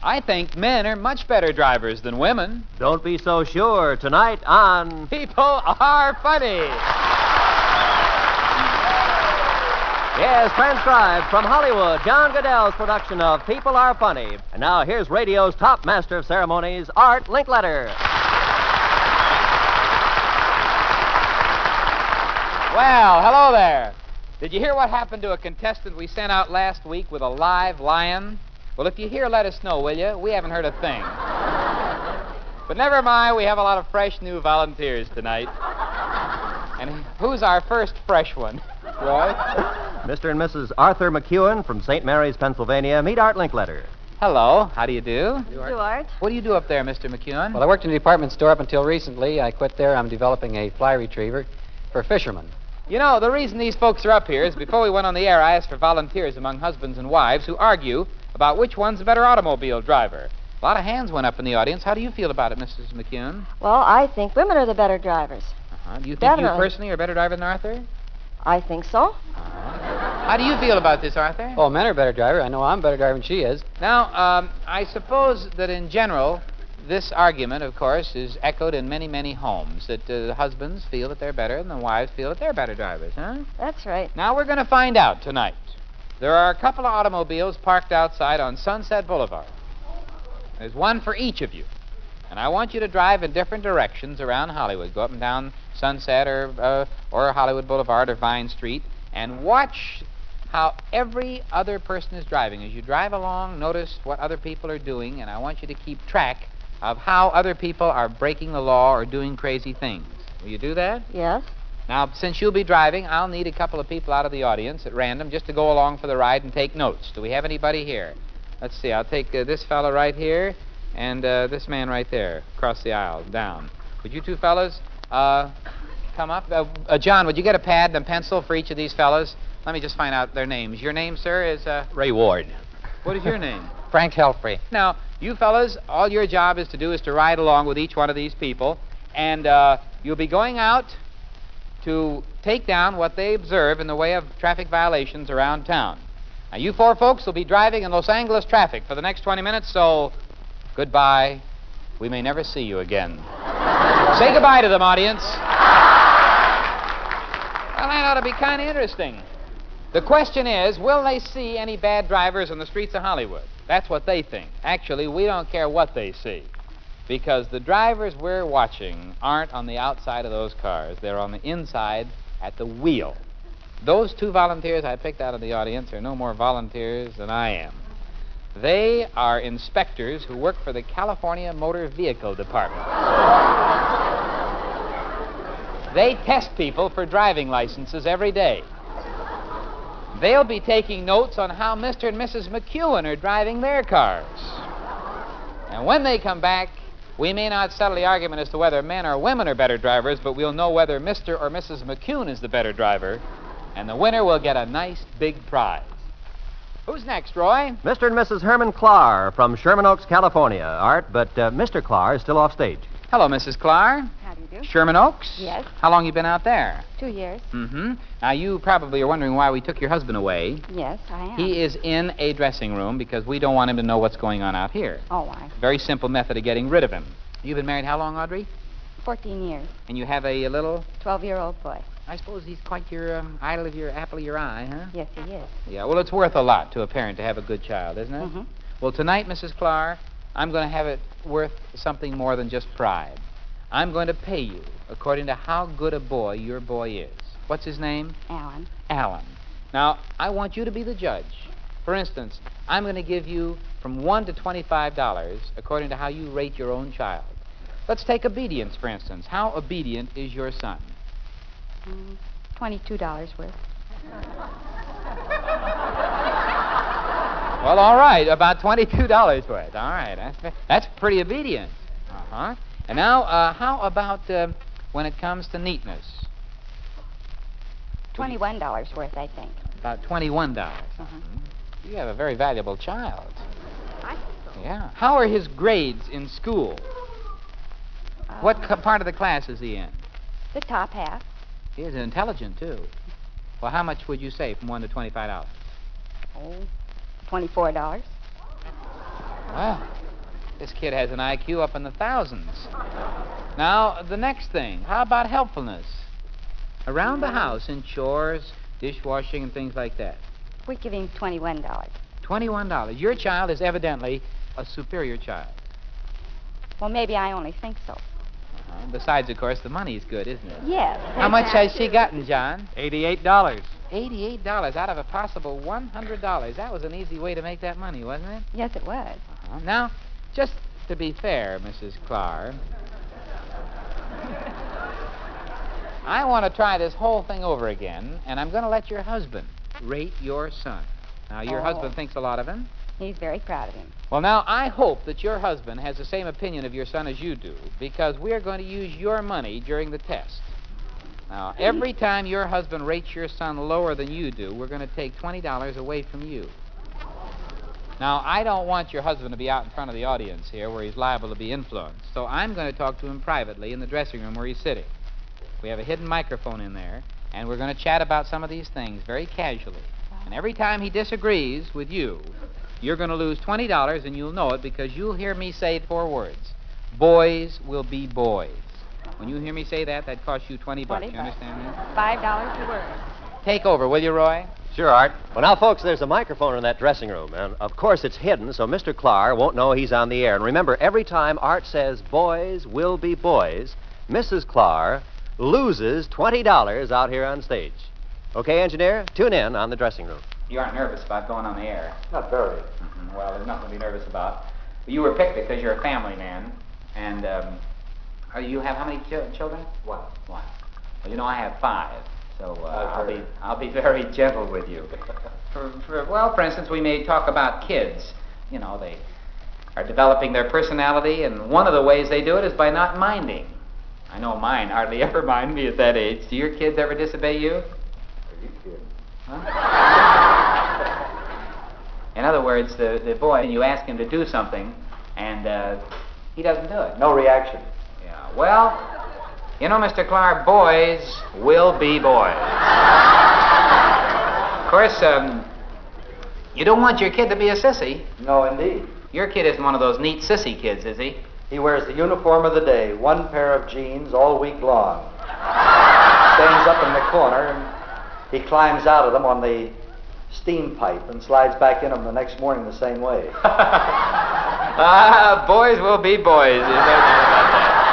I think men are much better drivers than women. Don't be so sure tonight on People Are Funny. Yes, transcribed from Hollywood, John Goodell's production of People Are Funny. And now here's radio's top master of ceremonies, Art Linkletter. Well, hello there. Did you hear what happened to a contestant we sent out last week with a live lion? Well, if you hear, let us know, will you? We haven't heard a thing. But never mind, we have a lot of fresh new volunteers tonight. And who's our first fresh one? Right? Mr. and Mrs. Arthur McEwen from St. Mary's, Pennsylvania. Meet Art Linkletter. Hello, how do you do? Art. What do you do up there, Mr. McEwen? Well, I worked in a department store up until recently. I quit there. I'm developing a fly retriever for fishermen. You know, the reason these folks are up here is before we went on the air, I asked for volunteers among husbands and wives who argue about which one's a better automobile driver. A lot of hands went up in the audience. How do you feel about it, Mrs. McEwen? Well, I think women are the better drivers. Do you think Definitely. you personally are a better driver than Arthur? I think so. How do you feel about this, Arthur? Oh, men are better driver. I know I'm a better driver than she is. Now, I suppose that in general, this argument, of course, is echoed in many, many homes, that the husbands feel that they're better and the wives feel that they're better drivers, huh? That's right. Now, we're going to find out tonight. There are a couple of automobiles parked outside on Sunset Boulevard. There's one for each of you. And I want you to drive in different directions around Hollywood. Go up and down Sunset or Hollywood Boulevard or Vine Street and watch how every other person is driving. As you drive along, notice what other people are doing, and I want you to keep track of how other people are breaking the law or doing crazy things. Will you do that? Yes. Now, since you'll be driving, I'll need a couple of people out of the audience at random just to go along for the ride and take notes. Do we have anybody here? Let's see. I'll take this fellow right here and this man right there across the aisle, down. Would you two fellas come up? John, would you get a pad and a pencil for each of these fellas? Let me just find out their names. Your name, sir, is... Ray Ward. What is your name? Frank Helfrey. Now, you fellas, all your job is to ride along with each one of these people, and you'll be going out to take down what they observe in the way of traffic violations around town. Now, you four folks will be driving in Los Angeles traffic for the next 20 minutes, so goodbye. We may never see you again. Say goodbye to them, audience. Well, that ought to be kind of interesting. The question is, will they see any bad drivers on the streets of Hollywood? That's what they think. Actually, we don't care what they see, because the drivers we're watching aren't on the outside of those cars. They're on the inside at the wheel. Those two volunteers I picked out of the audience are no more volunteers than I am. They are inspectors who work for the California Motor Vehicle Department. They test people for driving licenses every day. They'll be taking notes on how Mr. and Mrs. McEwen are driving their cars. And when they come back, we may not settle the argument as to whether men or women are better drivers, but we'll know whether Mr. or Mrs. McEwen is the better driver, and the winner will get a nice big prize. Who's next, Roy? Mr. and Mrs. Herman Clark from Sherman Oaks, California, Art, but Mr. Clark is still off stage. Hello, Mrs. Clark. How do you do? Sherman Oaks? Yes. How long you been out there? 2 years. Mm-hmm. Now, you probably are wondering why we took your husband away. Yes, I am. He is in a dressing room because we don't want him to know what's going on out here. Oh, why? Very simple method of getting rid of him. You've been married how long, Audrey? 14 years. And you have a little... 12-year-old boy. I suppose he's quite your idol of your apple of your eye, huh? Yes, he is. Yeah, well, it's worth a lot to a parent to have a good child, isn't it? Mm-hmm. Well, tonight, Mrs. Clark, I'm going to have it worth something more than just pride. I'm going to pay you according to how good a boy your boy is. What's his name? Alan. Alan. Now, I want you to be the judge. For instance, I'm going to give you from $1 to $25 according to how you rate your own child. Let's take obedience, for instance. How obedient is your son? $22 worth. Well, all right, about $22 worth. All right, that's pretty obedient. Uh-huh. And now, how about when it comes to neatness? $21 worth, I think. About $21. You have a very valuable child. I think so. Yeah. How are his grades in school? What part of the class is he in? The top half. He is intelligent, too. Well, how much would you say from $1 to $25? Oh, $24. Well, This kid has an IQ up in the thousands. Now, the next thing, how about helpfulness? Around the house in chores, dishwashing, and things like that. We give him $21. $21. Your child is evidently a superior child. Well, maybe I only think so. Besides, of course, the money's good, isn't it? Yes. How much has she gotten, John? $88. $88 out of a possible $100. That was an easy way to make that money, wasn't it? Yes, it was. Now, just to be fair, Mrs. Clark, I want to try this whole thing over again, and I'm going to let your husband rate your son. Now, your husband thinks a lot of him. He's very proud of him. Well, now, I hope that your husband has the same opinion of your son as you do, because we're going to use your money during the test. Now, every time your husband rates your son lower than you do, we're going to take $20 away from you. Now, I don't want your husband to be out in front of the audience here where he's liable to be influenced, so I'm going to talk to him privately in the dressing room where he's sitting. We have a hidden microphone in there, and we're going to chat about some of these things very casually. And every time he disagrees with you, you're going to lose $20, and you'll know it because you'll hear me say 4 words. Boys will be boys. When you hear me say that, that costs you $20. You understand that? $5 a word. Take over, will you, Roy? Sure, Art. Well, now, folks, there's a microphone in that dressing room, and of course it's hidden, so Mr. Clark won't know he's on the air. And remember, every time Art says boys will be boys, Mrs. Clark loses $20 out here on stage. Okay, engineer? Tune in on the dressing room. You aren't nervous about going on the air? Not very. Mm-hmm. Well, there's nothing to be nervous about. You were picked because you're a family man, and you have how many children? One. Well, you know, I have 5, so I'll be very gentle with you. For instance, we may talk about kids. You know, they are developing their personality, and one of the ways they do it is by not minding. I know mine hardly ever mind me at that age. Do your kids ever disobey you? Are you kidding? In other words, the boy, you ask him to do something, and he doesn't do it. No reaction. Yeah, well, you know, Mr. Clark, boys will be boys. Of course, you don't want your kid to be a sissy. No, indeed. Your kid isn't one of those neat sissy kids, is he? He wears the uniform of the day, 1 pair of jeans all week long. Stands up in the corner, and he climbs out of them on the steam pipe and slides back in them the next morning the same way. Boys will be boys. There's no doubt about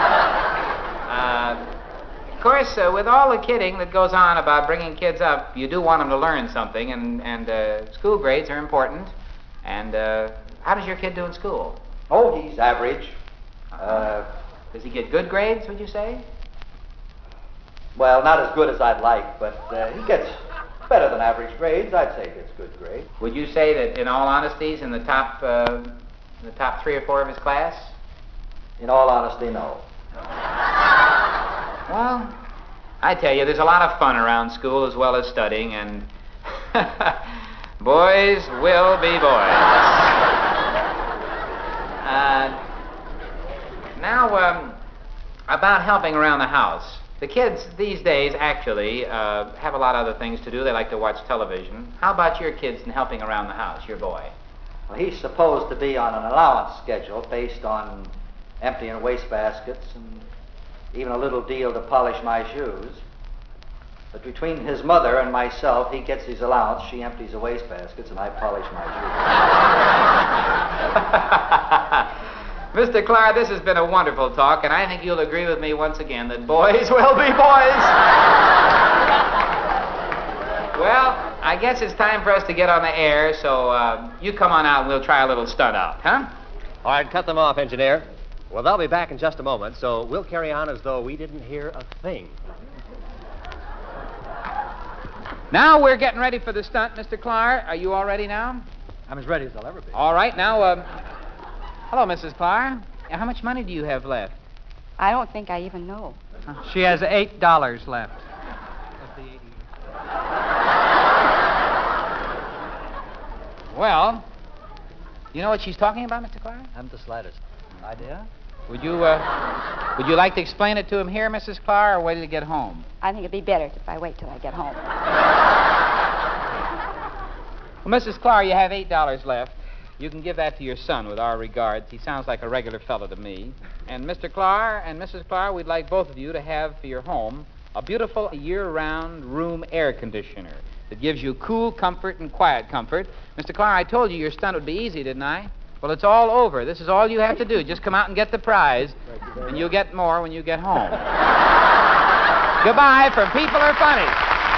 that. Of course, with all the kidding that goes on about bringing kids up, you do want them to learn something, and school grades are important. And how does your kid do in school? Oh, he's average. Does he get good grades, would you say? Well, not as good as I'd like, but he gets better than average grades. I'd say he gets good grades. Would you say that, in all honesty, he's in the top 3 or 4 of his class? In all honesty, no. Well, I tell you, there's a lot of fun around school as well as studying, and boys will be boys. Now, about helping around the house. The kids these days actually have a lot of other things to do. They like to watch television. How about your kids in helping around the house, your boy? Well, he's supposed to be on an allowance schedule based on emptying wastebaskets and even a little deal to polish my shoes. But between his mother and myself, he gets his allowance, she empties the wastebaskets, and I polish my shoes. Mr. Clark, this has been a wonderful talk, and I think you'll agree with me once again that boys will be boys. Well, I guess it's time for us to get on the air, so you come on out and we'll try a little stunt out, huh? All right, cut them off, engineer. Well, they'll be back in just a moment, so we'll carry on as though we didn't hear a thing. Now we're getting ready for the stunt, Mr. Clark. Are you all ready now? I'm as ready as I'll ever be. All right, now, hello, Mrs. Clark. How much money do you have left? I don't think I even know. She has $8 left. Of the 80. Well, you know what she's talking about, Mr. Clark? I haven't the slightest idea. Would you like to explain it to him here, Mrs. Clark, or wait till you get home? I think it'd be better if I wait till I get home. Well, Mrs. Clark, you have $8 left. You can give that to your son with our regards. He sounds like a regular fellow to me. And Mr. Clark and Mrs. Clark, we'd like both of you to have for your home a beautiful year-round room air conditioner that gives you cool comfort and quiet comfort. Mr. Clark, I told you your stunt would be easy, didn't I? Well, it's all over. This is all you have to do. Just come out and get the prize, and you'll get more when you get home. Goodbye from People Are Funny.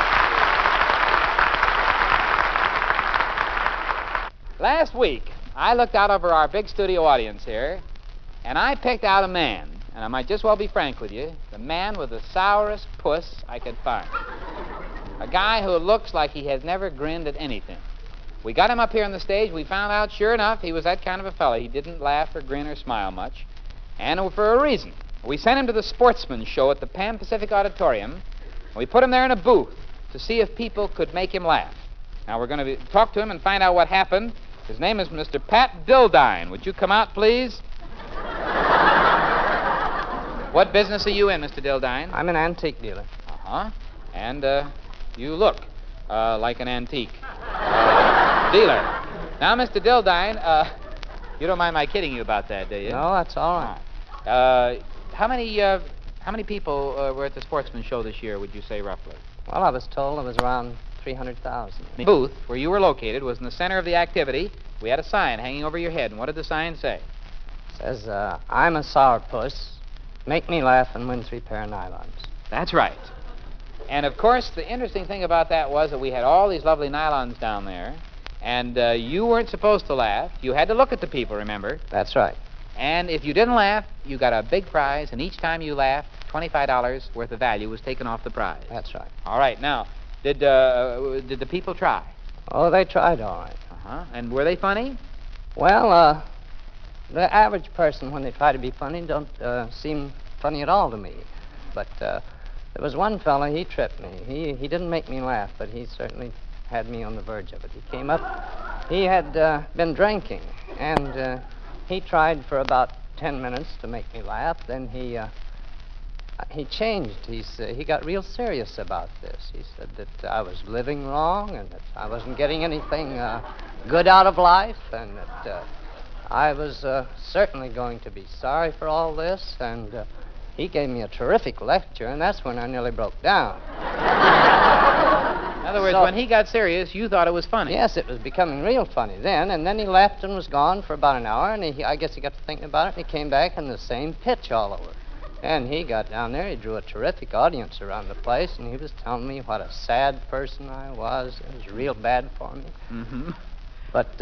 Last week, I looked out over our big studio audience here, and I picked out a man, and I might just well be frank with you, the man with the sourest puss I could find. A guy who looks like he has never grinned at anything. We got him up here on the stage. We found out, sure enough, he was that kind of a fellow. He didn't laugh or grin or smile much, and for a reason. We sent him to the Sportsman's Show at the Pan Pacific Auditorium, and we put him there in a booth to see if people could make him laugh. Now, we're going to talk to him and find out what happened. His name is Mr. Pat Dildine. Would you come out, please? What business are you in, Mr. Dildine? I'm an antique dealer. Uh-huh. And you look like an antique dealer. Now, Mr. Dildine, you don't mind my kidding you about that, do you? No, that's all right. How many people were at the Sportsman's Show this year, would you say, roughly? Well, I was told it was around 300,000. The booth where you were located was in the center of the activity. We had a sign hanging over your head, and what did the sign say? It says, I'm a sourpuss. Make me laugh and win 3 pair of nylons. That's right. And, of course, the interesting thing about that was that we had all these lovely nylons down there, and you weren't supposed to laugh. You had to look at the people, remember? That's right. And if you didn't laugh, you got a big prize, and each time you laughed, $25 worth of value was taken off the prize. That's right. All right. Now, did the people try? Oh, they tried all right. Uh-huh. And were they funny? Well, the average person, when they try to be funny, don't seem funny at all to me. But there was one fellow, he tripped me. He didn't make me laugh, but he certainly had me on the verge of it. He came up, he had been drinking, and he tried for about 10 minutes to make me laugh. Then he changed. He got real serious about this. He said that I was living wrong and that I wasn't getting anything good out of life, and that I was certainly going to be sorry for all this. And he gave me a terrific lecture, and that's when I nearly broke down. In other words, when he got serious, you thought it was funny. Yes, it was becoming real funny then. And then he left and was gone for about an hour, and I guess he got to thinking about it, and he came back in the same pitch all over. And he got down there, he drew a terrific audience around the place, and he was telling me what a sad person I was. It was real bad for me. Mm-hmm. But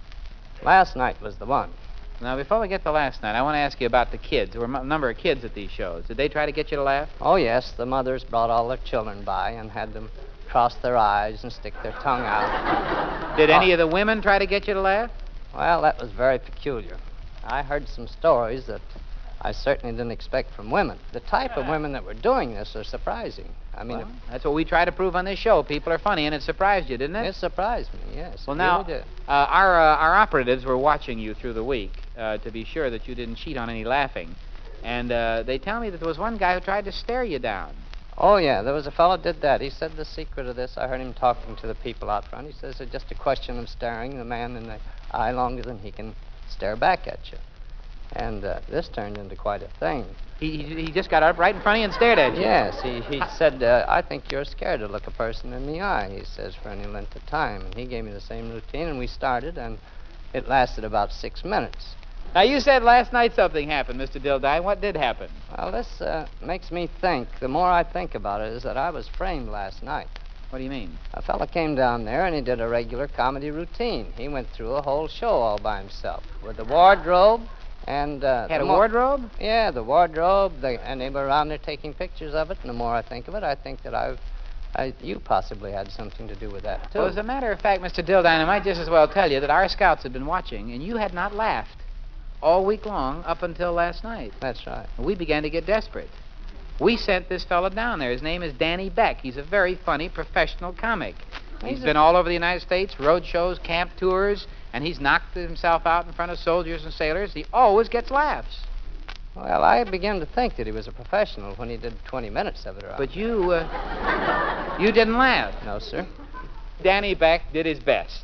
last night was the one. Now, before we get to last night, I want to ask you about the kids. There were a number of kids at these shows. Did they try to get you to laugh? Oh, yes, the mothers brought all their children by and had them cross their eyes and stick their tongue out. Did any of the women try to get you to laugh? Well, that was very peculiar. I heard some stories that I certainly didn't expect from women. The type of women that were doing this are surprising. I mean, Well, that's what we try to prove on this show. People are funny, and it surprised you, didn't it? it surprised me, yes. Well, it now, really did. our operatives were watching you through the week to be sure that you didn't cheat on any laughing. And they tell me that there was one guy who tried to stare you down. Oh, yeah, there was a fellow did that. He said the secret of this, I heard him talking to the people out front. He says it's just a question of staring the man in the eye longer than he can stare back at you. And this turned into quite a thing. He just got up right in front of you and stared at you. Yes, he said, I think you're scared to look a person in the eye, he says, for any length of time. And he gave me the same routine, and we started, and it lasted about 6 minutes. Now, you said last night something happened, Mr. Dildine. What did happen? Well, this makes me think, the more I think about it, is that I was framed last night. What do you mean? A fella came down there, and he did a regular comedy routine. He went through a whole show all by himself, with the wardrobe, and... Had a wardrobe? Yeah, the wardrobe, and they were around there taking pictures of it, and the more I think of it, I think that you possibly had something to do with that, too. Well, as a matter of fact, Mr. Dildine, I might just as well tell you that our scouts had been watching, and you had not laughed all week long up until last night. That's right. We began to get desperate. We sent this fellow down there. His name is Danny Beck. He's a very funny professional comic. He's been all over the United States, road shows, camp tours, and he's knocked himself out in front of soldiers and sailors. He always gets laughs. Well, I began to think that he was a professional when he did 20 minutes of it around. But you didn't laugh. No, sir. Danny Beck did his best.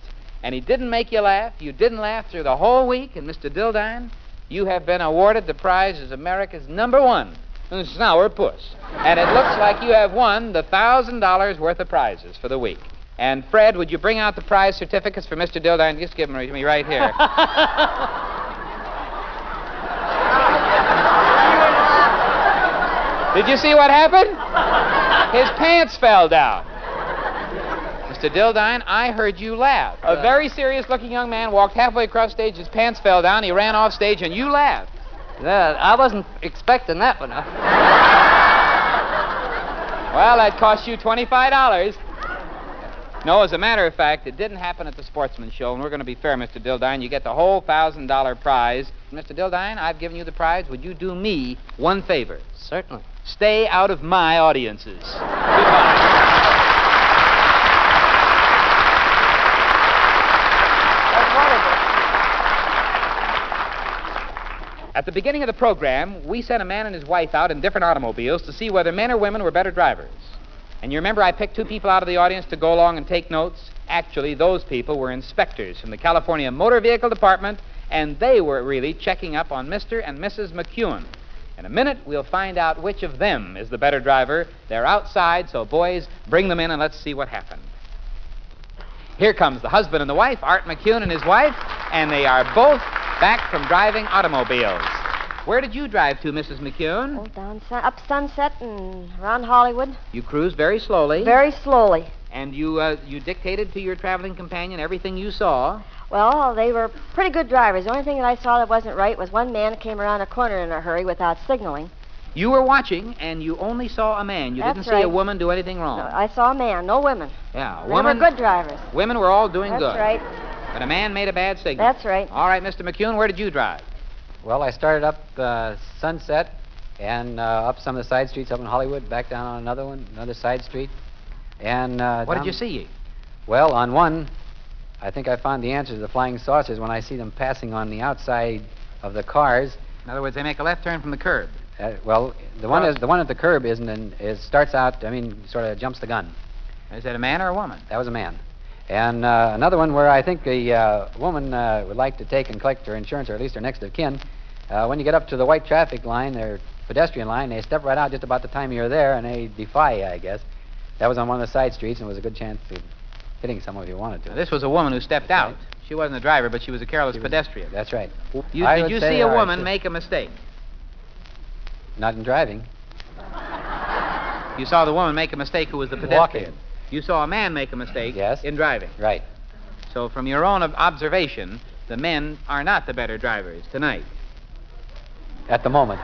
and he didn't make you laugh, you didn't laugh through the whole week, and Mr. Dildine, you have been awarded the prize as America's #1 sourpuss. And it looks like you have won the $1,000 worth of prizes for the week. And Fred, would you bring out the prize certificates for Mr. Dildine? Just give them to me right here. Did you see what happened? His pants fell down. Mr. Dildine, I heard you laugh. A very serious-looking young man walked halfway across stage, his pants fell down, he ran off stage, and you laughed. Yeah, I wasn't expecting that one. Well, that cost you $25. No, as a matter of fact, it didn't happen at the Sportsman's Show, and we're going to be fair, Mr. Dildine. You get the whole $1,000 prize. Mr. Dildine, I've given you the prize. Would you do me one favor? Certainly. Stay out of my audiences. Goodbye. At the beginning of the program, we sent a man and his wife out in different automobiles to see whether men or women were better drivers. And you remember I picked 2 people out of the audience to go along and take notes? Actually, those people were inspectors from the California Motor Vehicle Department, and they were really checking up on Mr. and Mrs. McEwen. In a minute, we'll find out which of them is the better driver. They're outside, so boys, bring them in and let's see what happened. Here comes the husband and the wife, Art McEwen and his wife, and they are both back from driving automobiles. Where did you drive to, Mrs. McEwen? Oh, up Sunset and around Hollywood. You cruised very slowly. Very slowly. And you dictated to your traveling companion everything you saw. Well, they were pretty good drivers. The only thing that I saw that wasn't right was one man came around a corner in a hurry without signaling. You were watching, and you only saw a man. You didn't see a woman do anything wrong. No, I saw a man, no women. Yeah, They were good drivers. Women were all doing That's good. right. But a man made a bad signal. That's right. All right, Mr. McEwen, where did you drive? Well, I started up Sunset and up some of the side streets up in Hollywood, back down on another side street. And What did you see? Well, on one, I think I found the answer to the flying saucers when I see them passing on the outside of the cars. In other words, they make a left turn from the curb. Well, the one at the curb starts out. Sort of jumps the gun. Is that a man or a woman? That was a man. And another one where I think the woman would like to take and collect her insurance, or at least her next of kin. When you get up to the white traffic line, or pedestrian line, they step right out just about the time you're there, and they defy you, I guess. That was on one of the side streets, and it was a good chance of hitting someone if you wanted to. Now, this was a woman who stepped out. Right. She wasn't the driver, but she was a careless pedestrian. That's right. Did you see a woman make a mistake? Not in driving. You saw the woman make a mistake who was the pedestrian. Walking. You saw a man make a mistake in driving. Right. So from your own observation, the men are not the better drivers tonight. At the moment.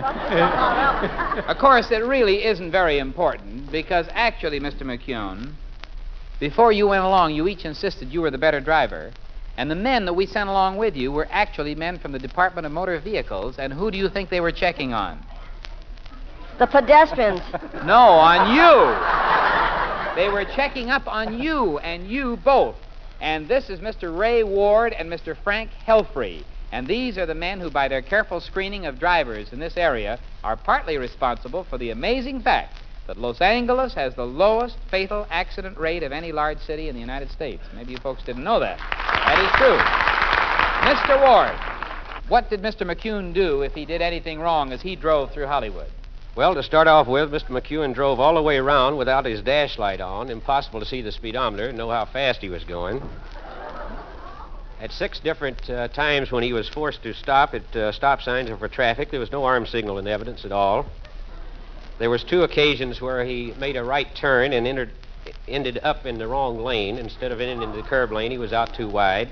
Of course, it really isn't very important because actually, Mr. McEwen, before you went along, you each insisted you were the better driver. And the men that we sent along with you were actually men from the Department of Motor Vehicles. And who do you think they were checking on? The pedestrians. No, on you. They were checking up on you, and you both. And this is Mr. Ray Ward and Mr. Frank Helfrey. And these are the men who, by their careful screening of drivers in this area, are partly responsible for the amazing fact that Los Angeles has the lowest fatal accident rate of any large city in the United States. Maybe you folks didn't know that. That is true. Mr. Ward, what did Mr. McEwen do if he did anything wrong as he drove through Hollywood? Well, to start off with, Mr. McEwen drove all the way around without his dash light on. Impossible to see the speedometer and know how fast he was going. At 6 different times when he was forced to stop at stop signs or for traffic, there was no arm signal in evidence at all. There was 2 occasions where he made a right turn and ended up in the wrong lane. Instead of ending in the curb lane, he was out too wide.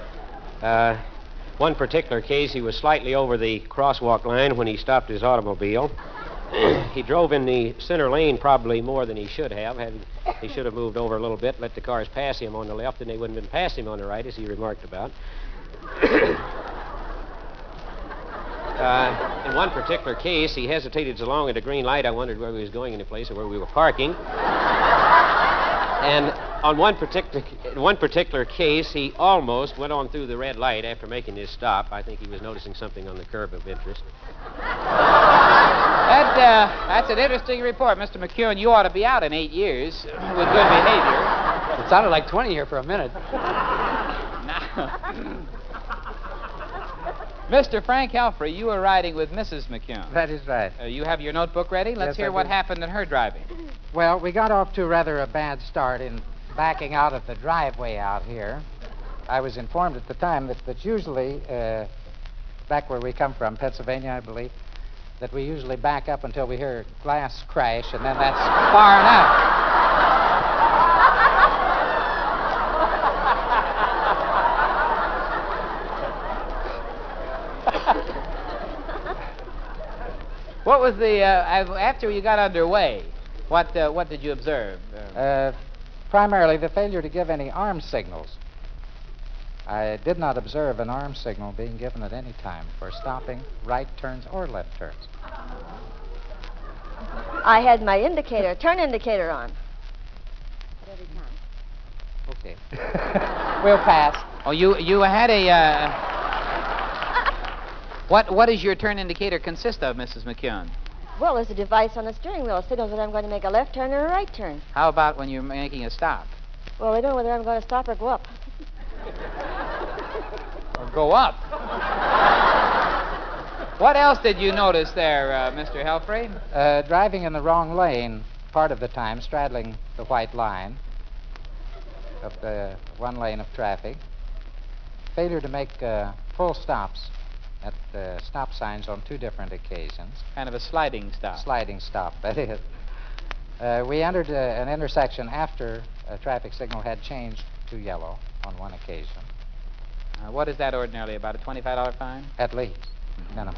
One particular case, he was slightly over the crosswalk line when he stopped his automobile. He drove in the center lane probably more than he should have. He should have moved over a little bit, let the cars pass him on the left, and they wouldn't have been passing him on the right, as he remarked about. In one particular case, he hesitated so long at a green light, I wondered where he was going in the place or where we were parking. And on one particular case, he almost went on through the red light after making his stop. I think he was noticing something on the curb of interest. That's an interesting report, Mr. McEwen. You ought to be out in 8 years with good behavior. It sounded like 20 here for a minute. Mr. Frank Helfrey, you were riding with Mrs. McCune. That is right. You have your notebook ready? Let's Yes, hear I what do. happened in her driving. Well, we got off to rather a bad start in backing out of the driveway out here. I was informed at the time that usually, back where we come from, Pennsylvania, I believe, that we usually back up until we hear glass crash, and then that's far enough. What was the after you got underway? What did you observe? Primarily the failure to give any arm signals. I did not observe an arm signal being given at any time for stopping right turns or left turns. I had my turn indicator on. At every time. Okay. We'll pass. Oh, you had a. What does your turn indicator consist of, Mrs. McCune? Well, there's a device on the steering wheel. It signals that I'm going to make a left turn or a right turn. How about when you're making a stop? Well, I don't know whether I'm going to stop or go up. Or go up? What else did you notice there, Mr. Helfrey? Driving in the wrong lane part of the time, straddling the white line of the one lane of traffic. Failure to make full stops at the stop signs on 2 different occasions. Kind of a sliding stop. Sliding stop, that is. We entered an intersection after a traffic signal had changed to yellow on one occasion. What is that ordinarily, about a $25 fine? At least. No.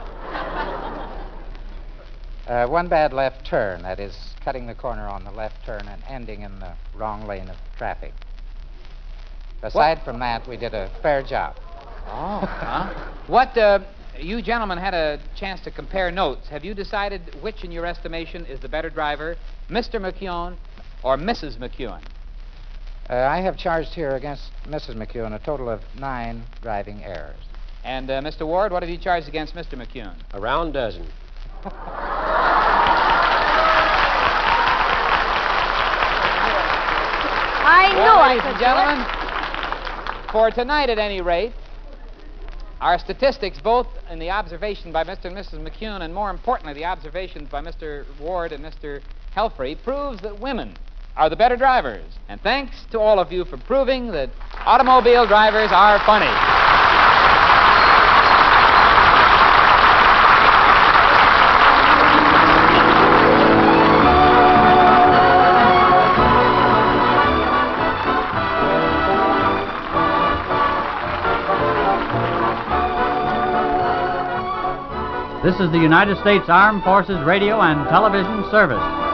One bad left turn, that is, cutting the corner on the left turn and ending in the wrong lane of traffic. Aside from that, we did a fair job. Oh, huh? What, you gentlemen had a chance to compare notes. Have you decided which, in your estimation, is the better driver, Mr. McCune or Mrs. McCune? I have charged here against Mrs. McCune a total of 9 driving errors. And, Mr. Ward, what have you charged against Mr. McCune? A round dozen. I knew Well, I ladies could and do gentlemen, it. for tonight at any rate, our statistics, both in the observation by Mr. and Mrs. McCune, and more importantly, the observations by Mr. Ward and Mr. Helfrey, proves that women are the better drivers. And thanks to all of you for proving that automobile drivers are funny. This is the United States Armed Forces Radio and Television Service.